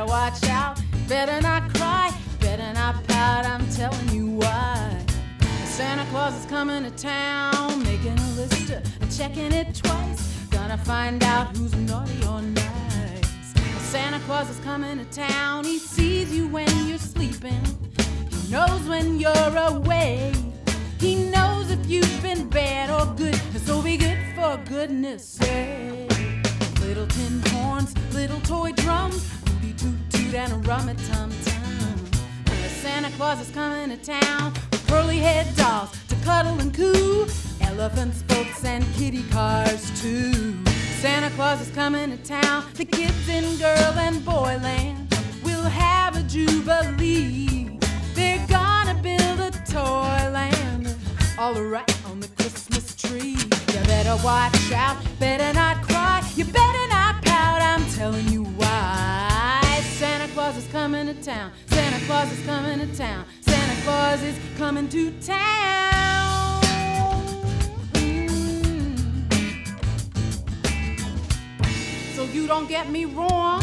watch out, better not cry, better not pout, I'm telling you why. Santa Claus is coming to town, making a list and checking it twice. Gonna find out who's naughty or nice. Santa Claus is coming to town, he sees you when you're sleeping. He knows when you're away. He knows if you've been bad or good, so be good for goodness sake. Little tin horns, little toy drums, booty toot toot and a rum-a-tum-tum. Santa Claus is coming to town with curly-head dolls to cuddle and coo, elephants, boats, and kitty cars too. Santa Claus is coming to town, the kids in girl and boy land will have a jubilee. They're gonna build a toy land all right on the Christmas tree. You better watch out, better not cry, you better not pout, I'm telling you why. Santa Claus is coming to town, Santa Claus is coming to town, Santa Claus is coming to town. So you don't get me wrong,